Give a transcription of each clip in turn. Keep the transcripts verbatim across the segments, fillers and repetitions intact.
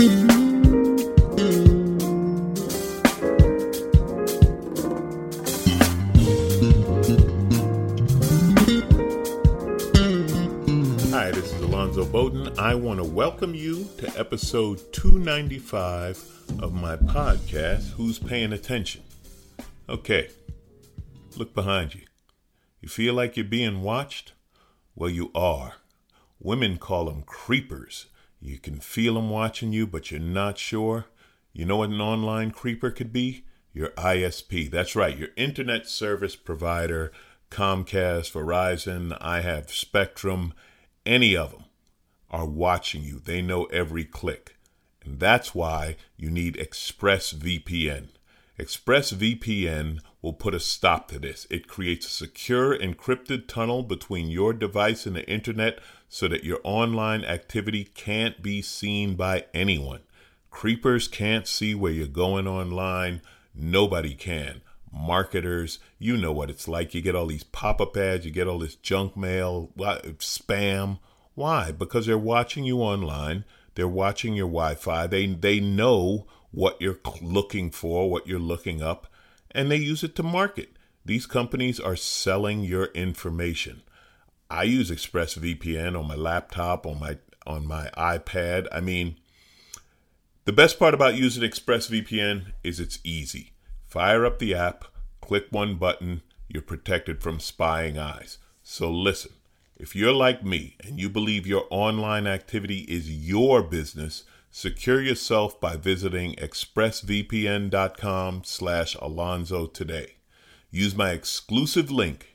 Hi, this is Alonzo Bowden. I want to welcome you to episode two ninety-five of my podcast, Who's Paying Attention? Okay, look behind you. You feel like you're being watched? Well, you are. Women call them creepers. You can feel them watching you, but you're not sure. You know what an online creeper could be? Your I S P. That's right, your internet service provider, Comcast, Verizon, I have Spectrum, any of them are watching you. They know every click. And that's why you need ExpressVPN. ExpressVPN will put a stop to this. It creates a secure encrypted tunnel between your device and the internet so that your online activity can't be seen by anyone. Creepers can't see where you're going online. Nobody can. Marketers, you know what it's like. You get all these pop-up ads, you get all this junk mail, spam. Why? Because they're watching you online. They're watching your Wi-Fi. They they know what you're looking for, what you're looking up, and they use it to market. These companies are selling your information. I use ExpressVPN on my laptop, on my on my iPad. I mean, the best part about using ExpressVPN is it's easy. Fire up the app, click one button, you're protected from spying eyes. So listen, if you're like me and you believe your online activity is your business, secure yourself by visiting expressvpn.com slash Alonzo today. Use my exclusive link,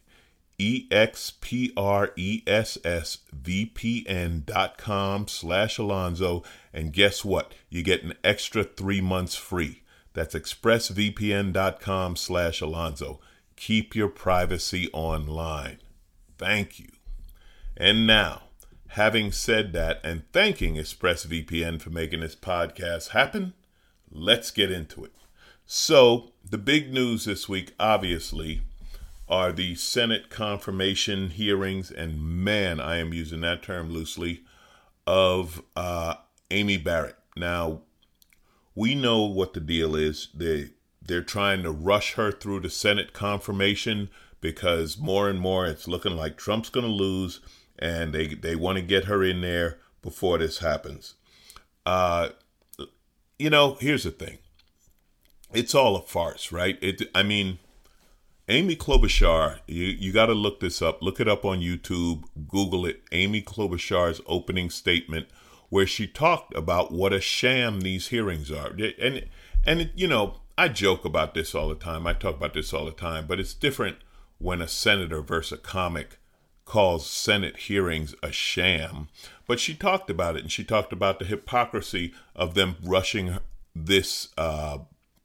expressvpn.com slash Alonzo, and guess what? You get an extra three months free. That's expressvpn.com slash Alonzo. Keep your privacy online. Thank you. And now, having said that and thanking ExpressVPN for making this podcast happen, let's get into it. So, the big news this week, obviously, are the Senate confirmation hearings, and man, I am using that term loosely, of uh, Amy Barrett. Now, we know what the deal is. They, they're trying to rush her through the Senate confirmation because more and more it's looking like Trump's going to lose, and they, they want to get her in there before this happens. Uh, you know, here's the thing. It's all a farce, right? It. I mean, Amy Klobuchar, you, you got to look this up. Look it up on YouTube. Google it. Amy Klobuchar's opening statement, where she talked about what a sham these hearings are. And, and you know, I joke about this all the time. I talk about this all the time. But it's different when a senator versus a comic calls Senate hearings a sham. But she talked about it, and she talked about the hypocrisy of them rushing this uh,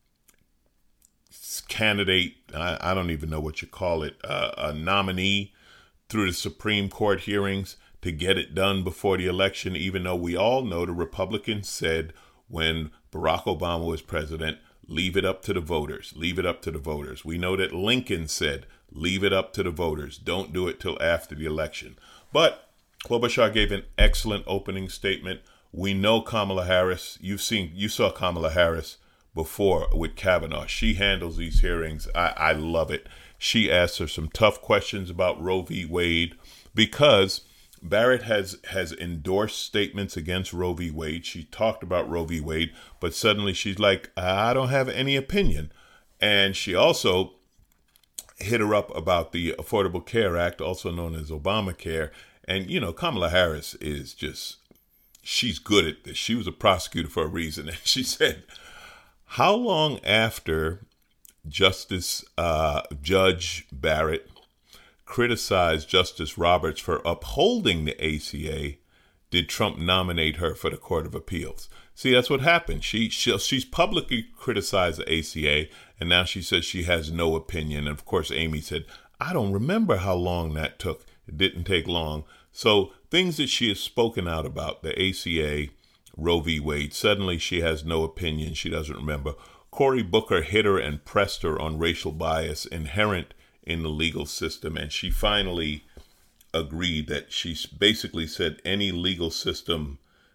candidate, I, I don't even know what you call it, uh, a nominee through the Supreme Court hearings to get it done before the election, even though we all know the Republicans said when Barack Obama was president, leave it up to the voters, leave it up to the voters. We know that Lincoln said, leave it up to the voters, don't do it till after the election. But Klobuchar gave an excellent opening statement. We know Kamala Harris, you've seen, you saw Kamala Harris before with Kavanaugh. She handles these hearings. I, I love it. She asks her some tough questions about Roe v. Wade because Barrett has, has endorsed statements against Roe v. Wade. She talked about Roe v. Wade, but suddenly she's like, I don't have any opinion. And she also hit her up about the Affordable Care Act, also known as Obamacare. And, you know, Kamala Harris is just, she's good at this. She was a prosecutor for a reason. And she said, how long after Justice uh, Judge Barrett criticized Justice Roberts for upholding the A C A did Trump nominate her for the Court of Appeals? See, that's what happened. She, she she's publicly criticized the A C A, and now she says she has no opinion. And of course, Amy said, I don't remember how long that took. It didn't take long. So things that she has spoken out about, the A C A, Roe v. Wade, suddenly she has no opinion. She doesn't remember. Cory Booker hit her and pressed her on racial bias inherent in the legal system, and she finally agreed that she basically said any legal system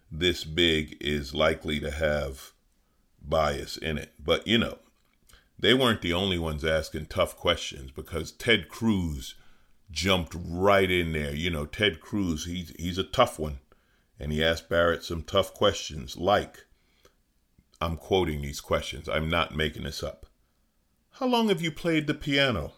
this big is likely to have bias in it. But, you know, they weren't the only ones asking tough questions, because Ted Cruz jumped right in there. You know, Ted Cruz, he's, he's a tough one. And he asked Barrett some tough questions like, I'm quoting these questions, I'm not making this up. How long have you played the piano?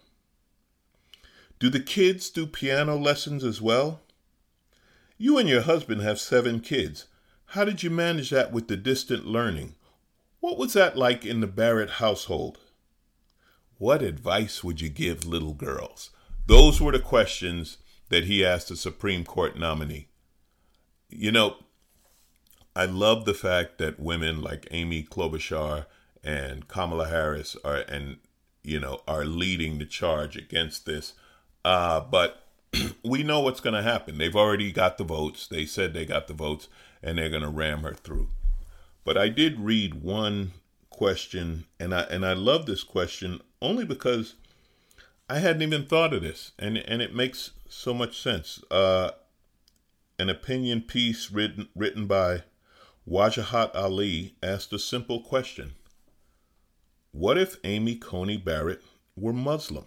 Do the kids do piano lessons as well? You and your husband have seven kids. How did you manage that with the distant learning? What was that like in the Barrett household? What advice would you give little girls? Those were the questions that he asked the Supreme Court nominee. You know, I love the fact that women like Amy Klobuchar and Kamala Harris are, and you know, are leading the charge against this. Uh, but we know what's going to happen. They've already got the votes. They said they got the votes, and they're going to ram her through. But I did read one question, and I and I love this question only because I hadn't even thought of this, and and it makes so much sense. Uh, an opinion piece written written by Wajahat Ali asked a simple question. What if Amy Coney Barrett were Muslim?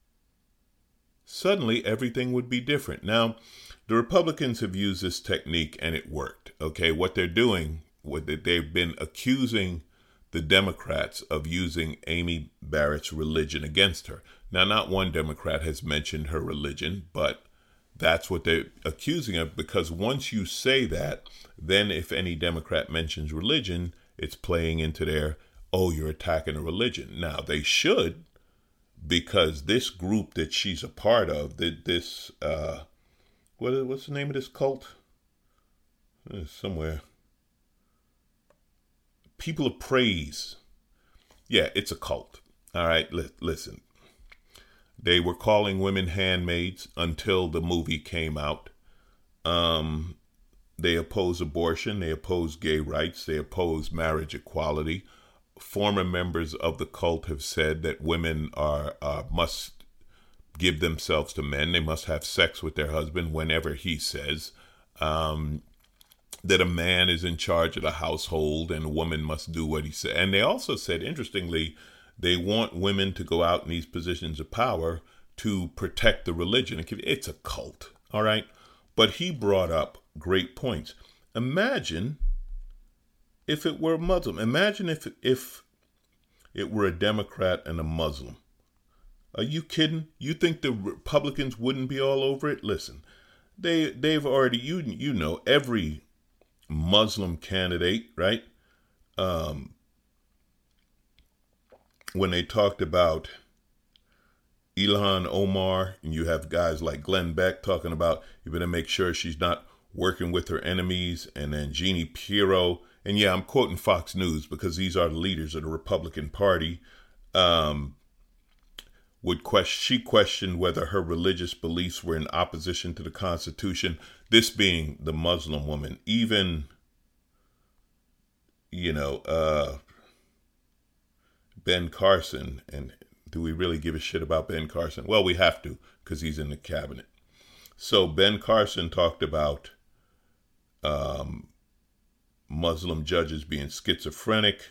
Suddenly, everything would be different. Now, the Republicans have used this technique and it worked. Okay, what they're doing, what they've been accusing the Democrats of using Amy Barrett's religion against her. Now, not one Democrat has mentioned her religion, but that's what they're accusing of, because once you say that, then if any Democrat mentions religion, it's playing into their, oh, you're attacking a religion. Now, they should, because this group that she's a part of, that this, uh, what, what's the name of this cult? It's somewhere. People of Praise. Yeah, it's a cult. All right, li- listen. They were calling women handmaids until the movie came out. Um, they oppose abortion. They oppose gay rights. They oppose marriage equality. Former members of the cult have said that women are uh, must give themselves to men. They must have sex with their husband whenever he says. Um, that a man is in charge of the household and a woman must do what he said. And they also said, interestingly, they want women to go out in these positions of power to protect the religion. It's a cult, all right? But he brought up great points. Imagine if it were a Muslim. Imagine if if it were a Democrat and a Muslim. Are you kidding? You think the Republicans wouldn't be all over it? Listen, they, they've already, you, you know, every Muslim candidate, right? Um, when they talked about Ilhan Omar, and you have guys like Glenn Beck talking about you better make sure she's not working with her enemies, and then Jeannie Pirro, and yeah, I'm quoting Fox News because these are the leaders of the Republican Party, um, would question, she questioned whether her religious beliefs were in opposition to the Constitution, this being the Muslim woman. Even, you know, uh, Ben Carson, and do we really give a shit about Ben Carson? Well, we have to, because he's in the cabinet. So Ben Carson talked about um, Muslim judges being schizophrenic.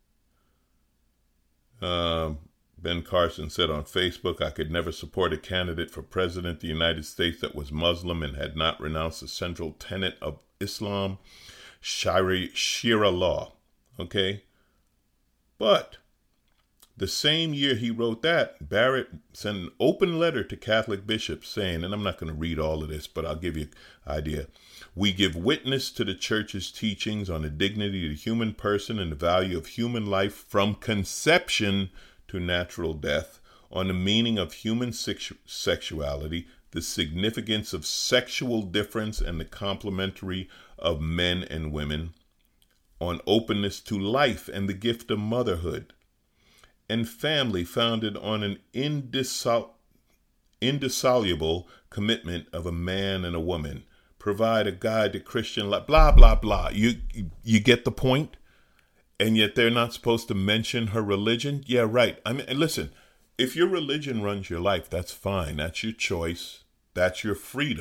Uh, Ben Carson said on Facebook, I could never support a candidate for president of the United States that was Muslim and had not renounced the central tenet of Islam, Sharia, Sharia law. Okay? But the same year he wrote that, Barrett sent an open letter to Catholic bishops saying, and I'm not going to read all of this, but I'll give you an idea. We give witness to the church's teachings on the dignity of the human person and the value of human life from conception to natural death, on the meaning of human sexu- sexuality, the significance of sexual difference and the complementary of men and women, on openness to life and the gift of motherhood, and family founded on an indissol- indissoluble commitment of a man and a woman, provide a guide to Christian life, blah, blah, blah. You, you get the point? And yet they're not supposed to mention her religion? Yeah, right. I mean, listen, if your religion runs your life, that's fine. That's your choice. That's your freedom.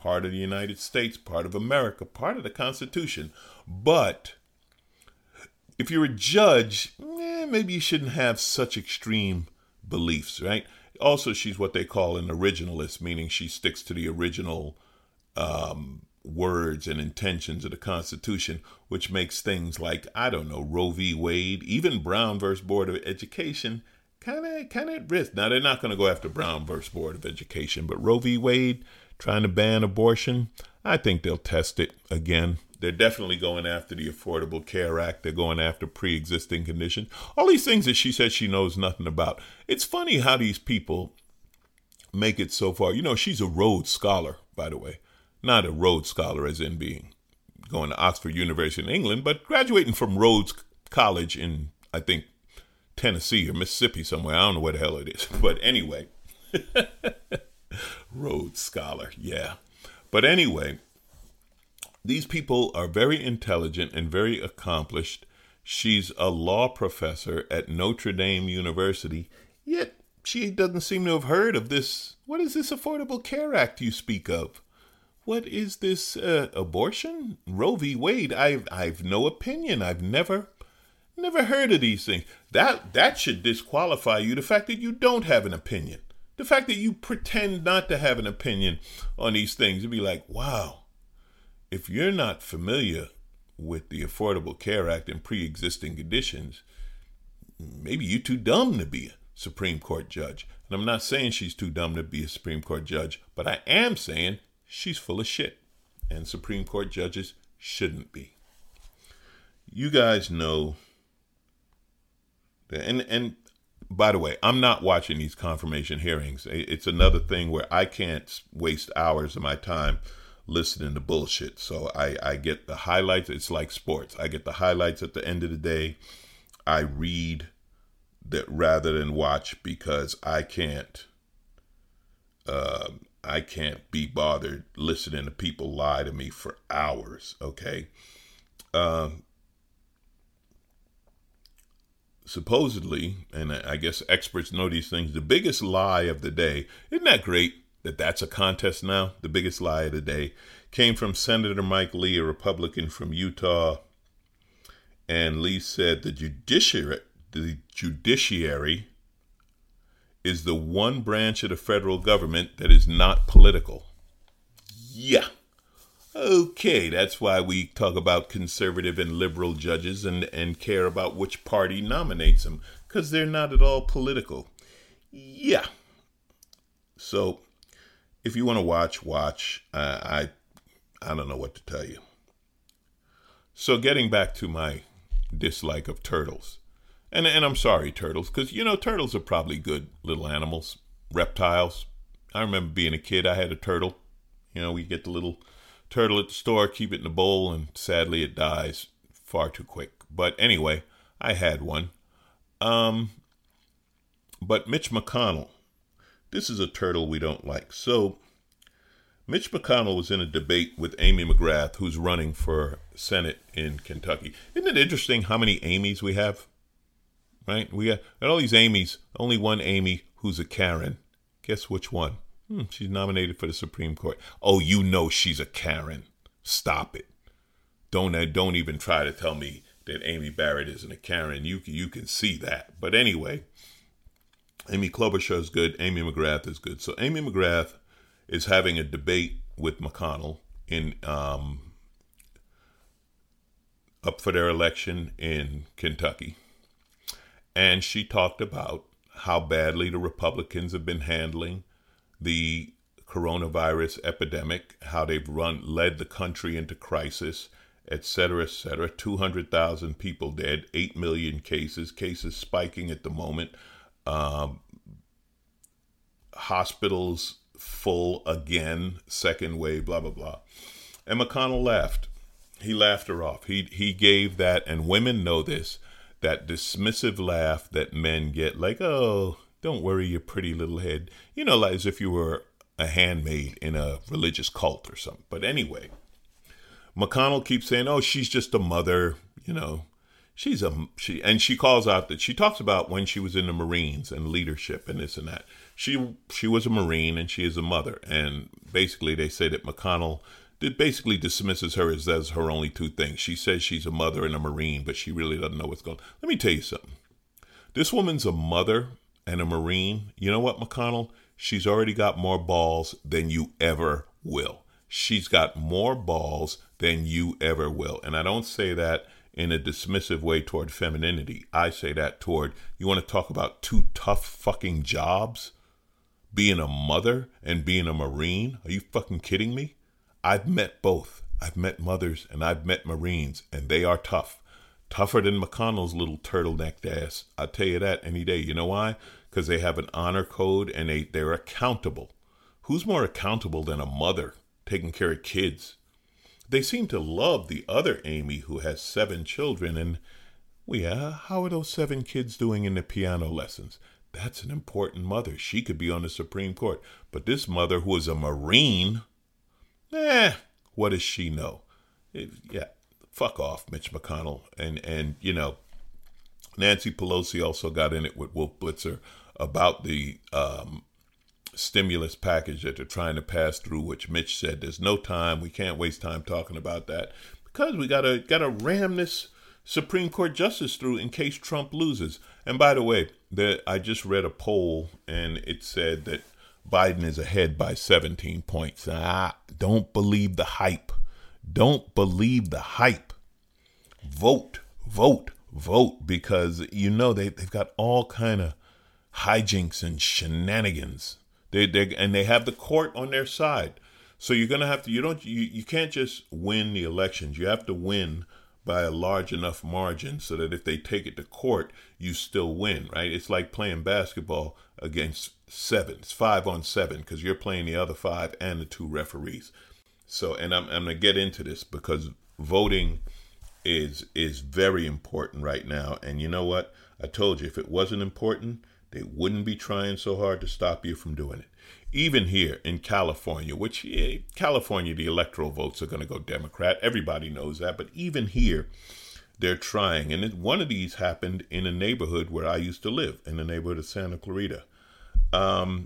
part of the United States, part of America, part of the Constitution. But if you're a judge, eh, maybe you shouldn't have such extreme beliefs, right? Also, she's what they call an originalist, meaning she sticks to the original um, words and intentions of the Constitution, which makes things like, I don't know, Roe v. Wade, even Brown versus Board of Education, kind of kind of at risk. Now, they're not going to go after Brown versus Board of Education, but Roe v. Wade, trying to ban abortion, I think they'll test it again. They're definitely going after the Affordable Care Act. They're going after pre-existing conditions. All these things that she says she knows nothing about. It's funny how these people make it so far. You know, she's a Rhodes Scholar, by the way. Not a Rhodes Scholar as in being going to Oxford University in England, but graduating from Rhodes College in, I think, Tennessee or Mississippi somewhere. I don't know where the hell it is. But anyway, Rhodes Scholar, yeah. But anyway, these people are very intelligent and very accomplished. She's a law professor at Notre Dame University, yet she doesn't seem to have heard of this. What is this Affordable Care Act you speak of? What is this uh, abortion? Roe v. Wade? I've I've no opinion. I've never never heard of these things. That that should disqualify you. The fact that you don't have an opinion. The fact that you pretend not to have an opinion on these things. It'd be like, wow. If you're not familiar with the Affordable Care Act and pre-existing conditions, maybe you're too dumb to be a Supreme Court judge. And I'm not saying she's too dumb to be a Supreme Court judge, but I am saying she's full of shit. And Supreme Court judges shouldn't be. You guys know that, and, and by the way, I'm not watching these confirmation hearings. It's another thing where I can't waste hours of my time listening to bullshit. So I, I get the highlights. It's like sports. I get the highlights at the end of the day. I read that rather than watch because I can't uh, I can't be bothered listening to people lie to me for hours. Okay. Um, supposedly, and I guess experts know these things, the biggest lie of the day, isn't that great? That that's a contest now. The biggest lie of the day came from Senator Mike Lee, a Republican from Utah. And Lee said the judiciary, the judiciary is the one branch of the federal government that is not political. Yeah. Okay, that's why we talk about conservative and liberal judges and, and care about which party nominates them, because they're not at all political. Yeah. So if you want to watch, watch. Uh, I I don't know what to tell you. So getting back to my dislike of turtles. And, and I'm sorry, turtles, because, you know, turtles are probably good little animals, reptiles. I remember being a kid, I had a turtle. You know, we get the little turtle at the store, keep it in the bowl, and sadly it dies far too quick. But anyway, I had one. Um, but Mitch McConnell, this is a turtle we don't like. So Mitch McConnell was in a debate with Amy McGrath, who's running for Senate in Kentucky. Isn't it interesting how many Amys we have? Right? We got all these Amys, only one Amy who's a Karen. Guess which one? Hmm, she's nominated for the Supreme Court. Oh, you know she's a Karen. Stop it. Don't don't even try to tell me that Amy Barrett isn't a Karen. You you can see that. But anyway, Amy Klobuchar is good. Amy McGrath is good. So Amy McGrath is having a debate with McConnell in um, up for their election in Kentucky. And she talked about how badly the Republicans have been handling the coronavirus epidemic, how they've run led the country into crisis, et cetera, et cetera. two hundred thousand people dead, eight million cases, cases spiking at the moment, um, hospitals full again, second wave, blah, blah, blah. And McConnell laughed. He laughed her off. He he gave that, and women know this, that dismissive laugh that men get, like, oh, don't worry your pretty little head. You know, like as if you were a handmaid in a religious cult or something. But anyway, McConnell keeps saying, oh, she's just a mother, you know. she's a she, and she calls out that she talks about when she was in the Marines and leadership and this and that. She she was a Marine and she is a mother, and basically they say that McConnell did basically dismisses her as, as her only two things. She says she's a mother and a Marine, but she really doesn't know what's going on. Let me tell you something. This woman's a mother and a Marine. You know what, McConnell? She's already got more balls than you ever will. She's got more balls than you ever will. And I don't say that in a dismissive way toward femininity. I say that toward, you want to talk about two tough fucking jobs? Being a mother and being a Marine? Are you fucking kidding me? I've met both. I've met mothers and I've met Marines, and they are tough. Tougher than McConnell's little turtlenecked ass. I'll tell you that any day. You know why? Because they have an honor code and they, they're accountable. Who's more accountable than a mother taking care of kids? They seem to love the other Amy who has seven children. And, well, yeah, how are those seven kids doing in the piano lessons? That's an important mother. She could be on the Supreme Court. But this mother who is a Marine, eh, what does she know? It, yeah, fuck off, Mitch McConnell. And, and, you know, Nancy Pelosi also got in it with Wolf Blitzer about the um, stimulus package that they're trying to pass through, which Mitch said there's no time. We can't waste time talking about that because we gotta gotta ram this Supreme Court justice through in case Trump loses. And by the way, the, I just read a poll and it said that Biden is ahead by seventeen points. Ah, don't believe the hype. Don't believe the hype. Vote, vote, vote, because you know they they've got all kind of hijinks and shenanigans. They they and they have the court on their side. So you're gonna have to. You don't. You, you can't just win the elections. You have to win by a large enough margin so that if they take it to court, you still win. Right? It's like playing basketball against seven. It's five on seven because you're playing the other five and the two referees. So, and I'm I'm gonna get into this because voting is is very important right now. And you know what? I told you if it wasn't important, they wouldn't be trying so hard to stop you from doing it. Even here in California, which yeah, California, the electoral votes are going to go Democrat. Everybody knows that. But even here, they're trying. And it, one of these happened in a neighborhood where I used to live, in the neighborhood of Santa Clarita. Um,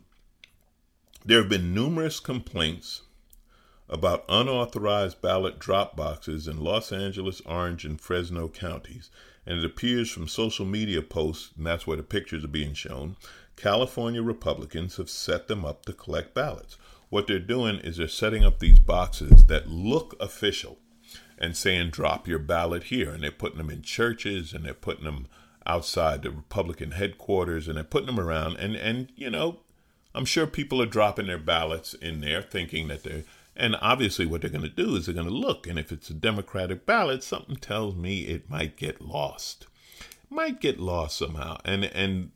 there have been numerous complaints about unauthorized ballot drop boxes in Los Angeles, Orange, and Fresno counties. And it appears from social media posts, and that's where the pictures are being shown, California Republicans have set them up to collect ballots. What they're doing is they're setting up these boxes that look official and saying, drop your ballot here. And they're putting them in churches and they're putting them outside the Republican headquarters and they're putting them around. And, and you know, I'm sure people are dropping their ballots in there thinking that they're, and obviously what they're going to do is they're going to look. And if it's a Democratic ballot, something tells me it might get lost. It might get lost somehow. And, and,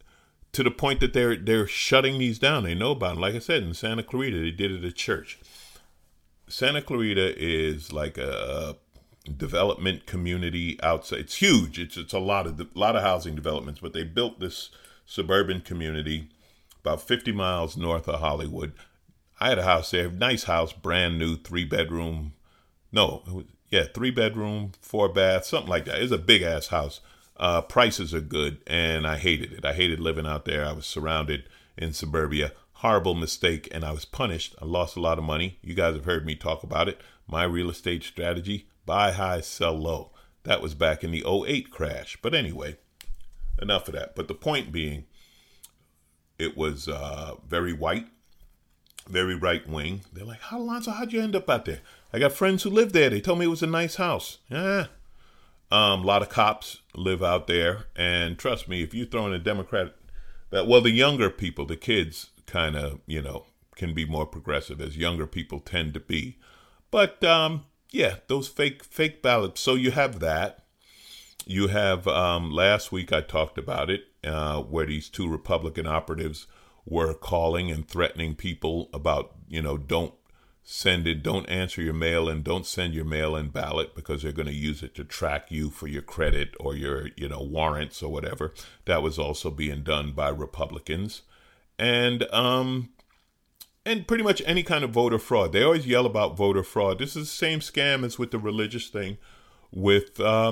to the point that they're they're shutting these down. They know about them. Like I said, in Santa Clarita, they did it at church. Santa Clarita is like a development community outside. It's huge. It's it's a lot of a lot of housing developments, but they built this suburban community about fifty miles north of Hollywood. I had a house there, nice house, brand new, three bedroom. No, it was, yeah, three bedroom, four bath, something like that. It's a big ass house. Uh, prices are good, and I hated it. I hated living out there. I was surrounded in suburbia. Horrible mistake, and I was punished. I lost a lot of money. You guys have heard me talk about it. My real estate strategy, buy high, sell low. That was back in the oh eight crash. But anyway, enough of that. But the point being, it was uh, very white, very right wing. They're like, how, Alonzo, how'd you end up out there? I got friends who live there. They told me it was a nice house. Yeah. Um, a lot of cops live out there, and trust me, if you throw in a Democrat, that well, the younger people, the kids, kind of, you know, can be more progressive, as younger people tend to be. But um, yeah, those fake fake ballots. So you have that. You have um, last week I talked about it, uh, where these two Republican operatives were calling and threatening people about, you know, don't. Send it, don't answer your mail and don't send your mail-in ballot because they're going to use it to track you for your credit or your, you know, warrants or whatever. That was also being done by Republicans. And um, and pretty much any kind of voter fraud. They always yell about voter fraud. This is the same scam as with the religious thing with um,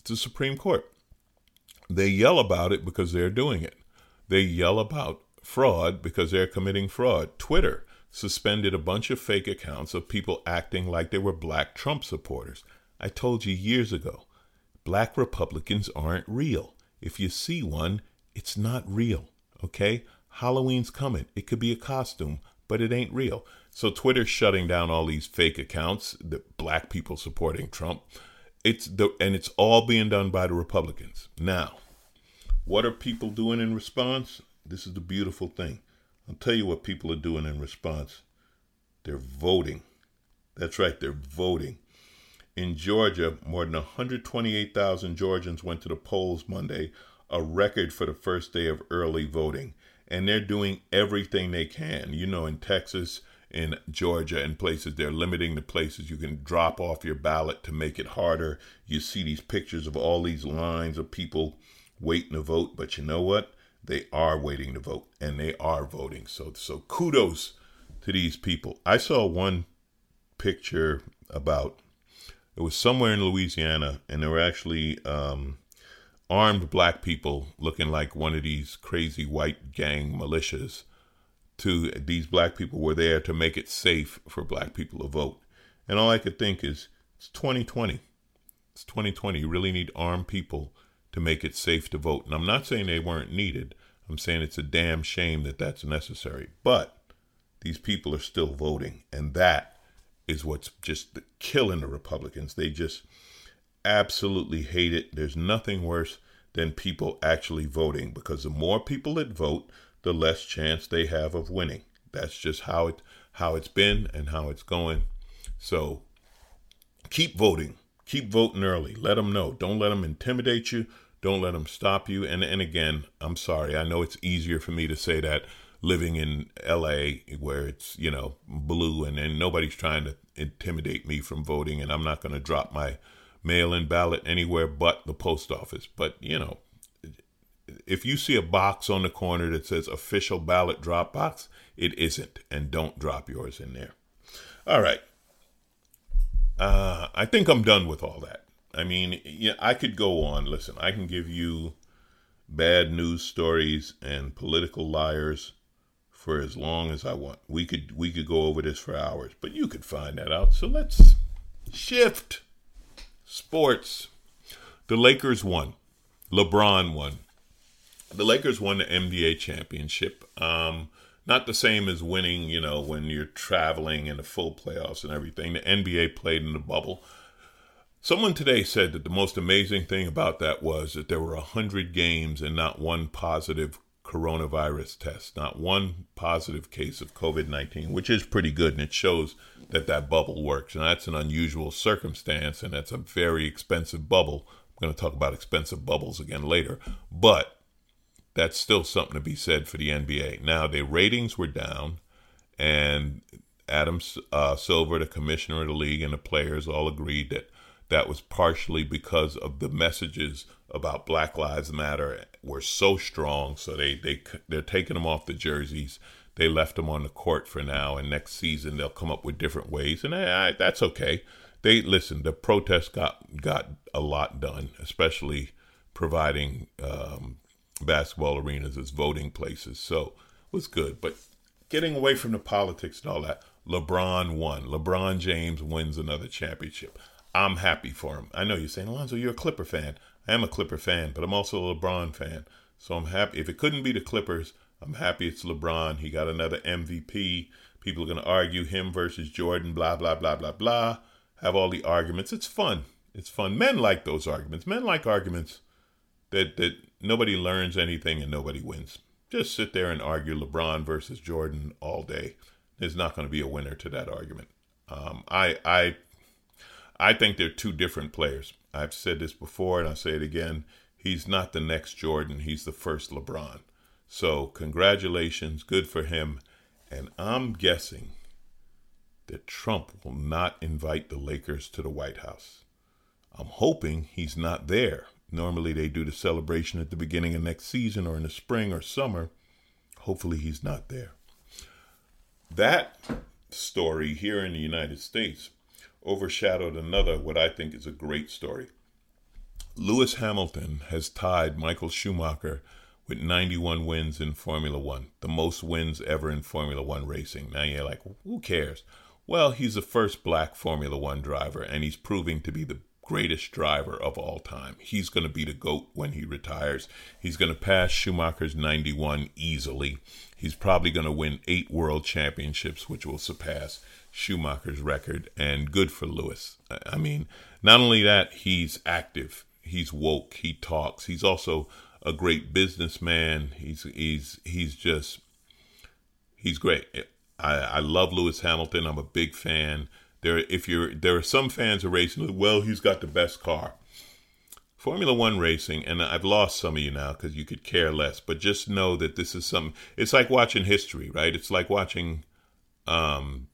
the Supreme Court. They yell about it because they're doing it. They yell about fraud because they're committing fraud. Twitter suspended a bunch of fake accounts of people acting like they were black Trump supporters. I told you years ago, black Republicans aren't real. If you see one, it's not real, okay? Halloween's coming. It could be a costume, but it ain't real. So Twitter's shutting down all these fake accounts, the black people supporting Trump. It's the and it's all being done by the Republicans. Now, what are people doing in response? This is the beautiful thing. I'll tell you what people are doing in response. They're voting. That's right, they're voting. In Georgia, more than one hundred twenty-eight thousand Georgians went to the polls Monday, a record for the first day of early voting. And they're doing everything they can. You know, in Texas, in Georgia, and places, they're limiting the places you can drop off your ballot to make it harder. You see these pictures of all these lines of people waiting to vote. But you know what? They are waiting to vote, and they are voting. So, so kudos to these people. I saw one picture about, it was somewhere in Louisiana, and there were actually um, armed black people looking like one of these crazy white gang militias. To these black people were there to make it safe for black people to vote. And all I could think is, it's twenty twenty. It's twenty twenty. You really need armed people to make it safe to vote. And I'm not saying they weren't needed. I'm saying it's a damn shame that that's necessary. But these people are still voting. And that is what's just killing the Republicans. They just absolutely hate it. There's nothing worse than people actually voting, because the more people that vote, the less chance they have of winning. That's just how it how it's been and how it's going. So keep voting. Keep voting early. Let them know. Don't let them intimidate you. Don't let them stop you. And and again, I'm sorry. I know it's easier for me to say that living in L A where it's, you know, blue, and, and nobody's trying to intimidate me from voting, and I'm not going to drop my mail-in ballot anywhere but the post office. But, you know, if you see a box on the corner that says official ballot drop box, it isn't, and don't drop yours in there. All right. Uh, I think I'm done with all that. I mean, yeah, I could go on. Listen, I can give you bad news stories and political liars for as long as I want. We could we could go over this for hours, but you could find that out. So let's shift. Sports. The Lakers won. LeBron won. The Lakers won the N B A championship. Um, not the same as winning, you know, when you're traveling in the full playoffs and everything. The N B A played in the bubble. Someone today said that the most amazing thing about that was that there were one hundred games and not one positive coronavirus test, not one positive case of covid nineteen, which is pretty good, and it shows that that bubble works. And that's an unusual circumstance, and that's a very expensive bubble. I'm going to talk about expensive bubbles again later, but that's still something to be said for the N B A. Now, their ratings were down, and Adam uh, Silver, the commissioner of the league, and the players all agreed that that was partially because of the messages about Black Lives Matter were so strong. So they, they, they're taking them off the jerseys. They left them on the court for now, and next season they'll come up with different ways. And I, I, that's okay. They listen, the protests got, got a lot done, especially providing um, basketball arenas as voting places. So it was good. But getting away from the politics and all that, LeBron won. LeBron James wins another championship. I'm happy for him. I know you're saying, Alonzo, you're a Clipper fan. I am a Clipper fan, but I'm also a LeBron fan. So I'm happy. If it couldn't be the Clippers, I'm happy it's LeBron. He got another M V P. People are going to argue him versus Jordan, blah, blah, blah, blah, blah. Have all the arguments. It's fun. It's fun. Men like those arguments. Men like arguments that, that nobody learns anything and nobody wins. Just sit there and argue LeBron versus Jordan all day. There's not going to be a winner to that argument. Um, I, I, I think they're two different players. I've said this before, and I'll say it again. He's not the next Jordan. He's the first LeBron. So congratulations. Good for him. And I'm guessing that Trump will not invite the Lakers to the White House. I'm hoping he's not there. Normally they do the celebration at the beginning of next season or in the spring or summer. Hopefully he's not there. That story here in the United States overshadowed another, what I think is a great story. Lewis Hamilton has tied Michael Schumacher with ninety-one wins in Formula One, the most wins ever in Formula One racing. Now you're like, who cares? Well, he's the first black Formula One driver, and he's proving to be the greatest driver of all time. He's going to be the GOAT when he retires. He's going to pass Schumacher's ninety-one easily. He's probably going to win eight world championships, which will surpass Schumacher's record, and good for Lewis. I mean, not only that, he's active, he's woke, he talks. He's also a great businessman. He's he's he's just he's great. I, I love Lewis Hamilton. I'm a big fan. There, if you're there are some fans of racing. Well, he's got the best car. Formula One racing, and I've lost some of you now because you could care less. But just know that this is some. It's like watching history, right? It's like watching um,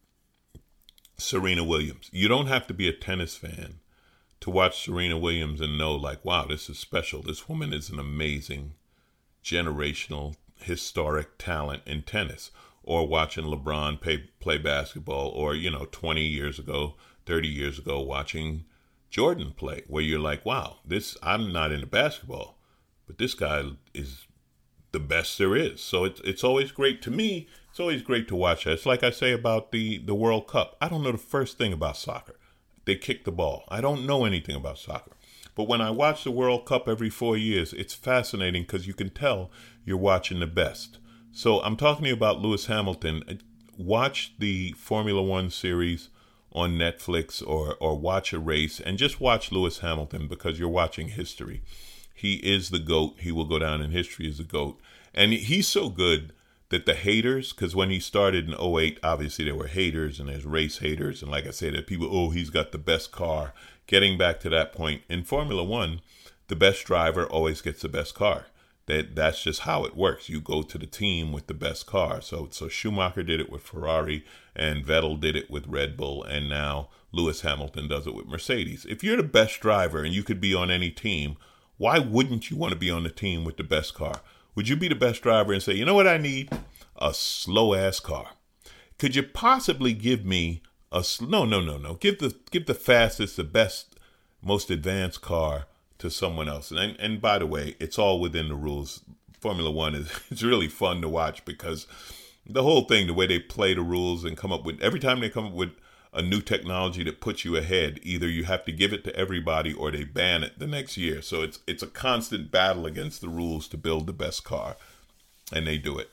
Serena Williams. You don't have to be a tennis fan to watch Serena Williams and know, like, wow, this is special. This woman is an amazing, generational, historic talent in tennis. Or watching LeBron play, play basketball, or, you know, twenty years ago, thirty years ago, watching Jordan play, where you're like, wow, this, I'm not into basketball, but this guy is the best there is. So it's it's always great to me. It's always great to watch that. It's like I say about the, the World Cup. I don't know the first thing about soccer. They kick the ball. I don't know anything about soccer. But when I watch the World Cup every four years, it's fascinating because you can tell you're watching the best. So I'm talking to you about Lewis Hamilton. Watch the Formula One series on Netflix, or or watch a race, and just watch Lewis Hamilton because you're watching history. He is the GOAT. He will go down in history as the GOAT. And he's so good that the haters, because when he started in oh eight, obviously there were haters and there's race haters. And like I said, there are people, oh, he's got the best car. Getting back to that point, in Formula One, the best driver always gets the best car. That that's just how it works. You go to the team with the best car. So so Schumacher did it with Ferrari, and Vettel did it with Red Bull, and now Lewis Hamilton does it with Mercedes. If you're the best driver and you could be on any team, why wouldn't you want to be on the team with the best car? Would you be the best driver and say, you know what I need? A slow-ass car. Could you possibly give me a... No, no, no, no. Give the give the fastest, the best, most advanced car to someone else. And and by the way, it's all within the rules. Formula One is it's really fun to watch because the whole thing, the way they play the rules and come up with, every time they come up with a new technology that puts you ahead, either you have to give it to everybody or they ban it the next year. So it's it's a constant battle against the rules to build the best car, and they do it.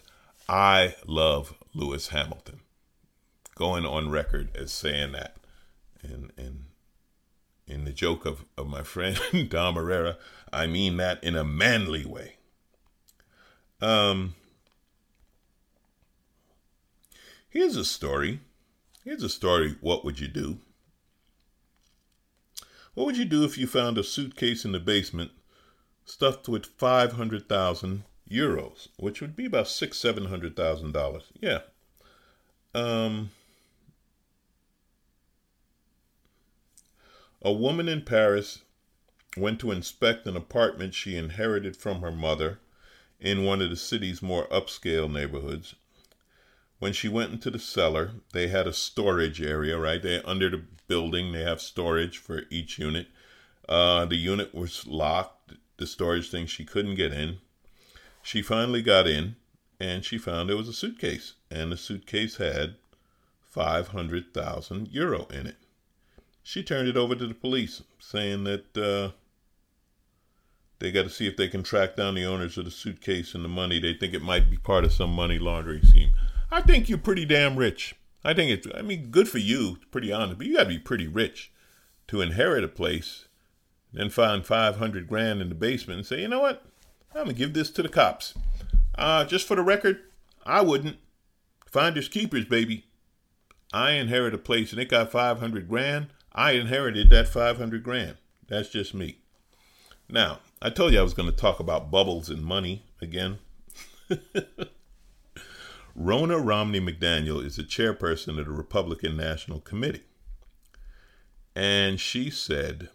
I love Lewis Hamilton. Going on record as saying that. And and in the joke of, of my friend Dom Herrera, I mean that in a manly way. Um, here's a story. Here's a story. What would you do? What would you do if you found a suitcase in the basement stuffed with five hundred thousand euros, which would be about six, seven hundred thousand dollars? Yeah. Um. A woman in Paris went to inspect an apartment she inherited from her mother in one of the city's more upscale neighborhoods. When she went into the cellar, they had a storage area, right? They under the building, they have storage for each unit. Uh, the unit was locked, the storage thing, she couldn't get in. She finally got in, and she found there was a suitcase, and the suitcase had five hundred thousand euro in it. She turned it over to the police, saying that uh, they got to see if they can track down the owners of the suitcase and the money. They think it might be part of some money laundering scheme. I think you're pretty damn rich. I think it's, I mean, good for you, pretty honest, but you got to be pretty rich to inherit a place, then find five hundred grand in the basement and say, you know what, I'm going to give this to the cops. Uh, just for the record, I wouldn't. Finders keepers, baby. I inherit a place and it got five hundred grand. I inherited that five hundred grand. That's just me. Now, I told you I was going to talk about bubbles and money again. Ronna Romney McDaniel is the chairperson of the Republican National Committee. And she said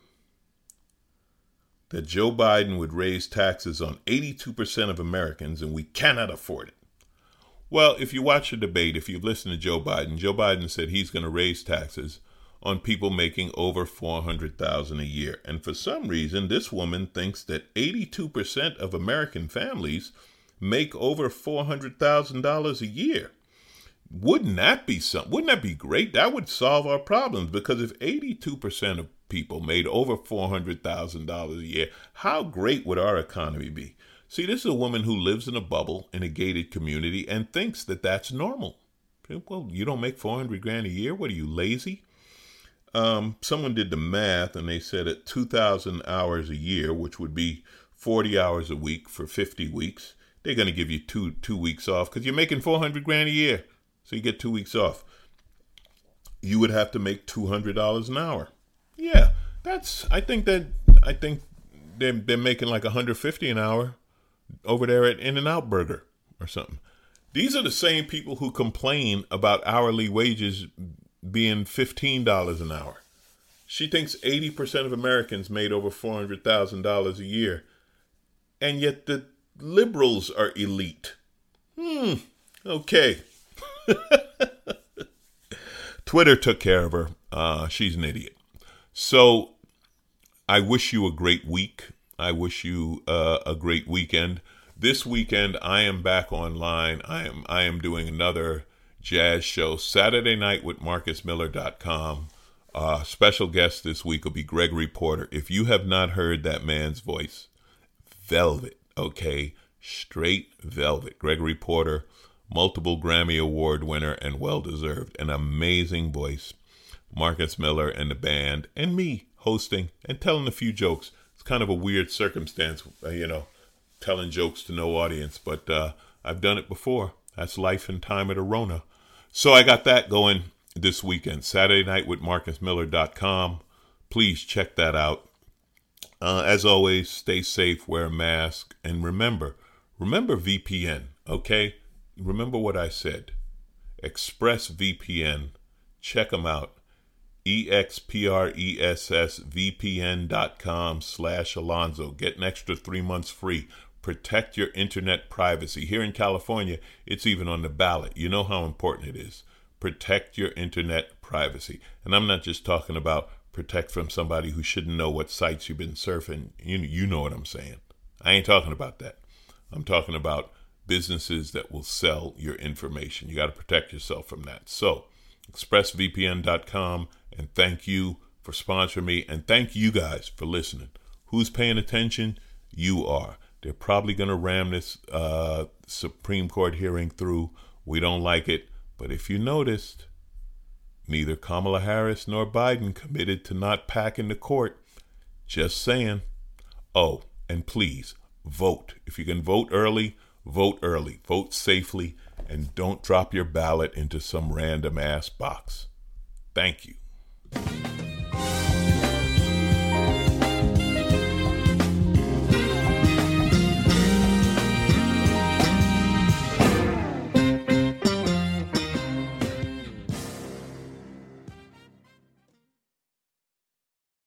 that Joe Biden would raise taxes on eighty-two percent of Americans and we cannot afford it. Well, if you watch the debate, if you've listened to Joe Biden, Joe Biden said he's going to raise taxes on people making over four hundred thousand dollars a year. And for some reason, this woman thinks that eighty-two percent of American families make over four hundred thousand dollars a year. Wouldn't that be something? Wouldn't that be great? That would solve our problems, because if eighty-two percent of people made over four hundred thousand dollars a year, how great would our economy be? See, this is a woman who lives in a bubble in a gated community and thinks that that's normal. Well, you don't make four hundred grand a year? What are you, lazy? Um, someone did the math, and they said at two thousand hours a year, which would be forty hours a week for fifty weeks, they're going to give you two two weeks off because you're making four hundred grand a year. So you get two weeks off. You would have to make two hundred dollars an hour. Yeah, that's, I think that, I think they're, they're making like one hundred fifty an hour over there at In-N-Out Burger or something. These are the same people who complain about hourly wages being fifteen dollars an hour. She thinks eighty percent of Americans made over four hundred thousand dollars a year. And yet the liberals are elite. Hmm, okay. Twitter took care of her. Uh, she's an idiot. So I wish you a great week. I wish you uh, a great weekend. This weekend, I am back online. I am I am doing another jazz show Saturday night with Marcus Miller dot com. Uh, special guest this week will be Gregory Porter. If you have not heard that man's voice, velvet, okay? Straight velvet. Gregory Porter, multiple Grammy Award winner and well-deserved. An amazing voice. Marcus Miller and the band and me hosting and telling a few jokes. It's kind of a weird circumstance, uh, you know, telling jokes to no audience, but uh, I've done it before. That's life and time at a Rona. So I got that going this weekend, Saturday night with Marcus Miller dot com. Please check that out. Uh, as always, stay safe, wear a mask, and remember, remember V P N, okay? Remember what I said. ExpressVPN. Check them out. E X P R E S S V P N dot com slash Alonzo. Get an extra three months free. Protect your internet privacy. Here in California, it's even on the ballot. You know how important it is. Protect your internet privacy. And I'm not just talking about protect from somebody who shouldn't know what sites you've been surfing. You, you know what I'm saying. I ain't talking about that. I'm talking about businesses that will sell your information. You got to protect yourself from that. So, Express V P N dot com, and thank you for sponsoring me, and thank you guys for listening. Who's paying attention? You are. They're probably going to ram this uh, Supreme Court hearing through. We don't like it. But if you noticed, neither Kamala Harris nor Biden committed to not packing the court. Just saying. Oh, and please, vote. If you can vote early, vote early. Vote safely, and don't drop your ballot into some random ass box. Thank you.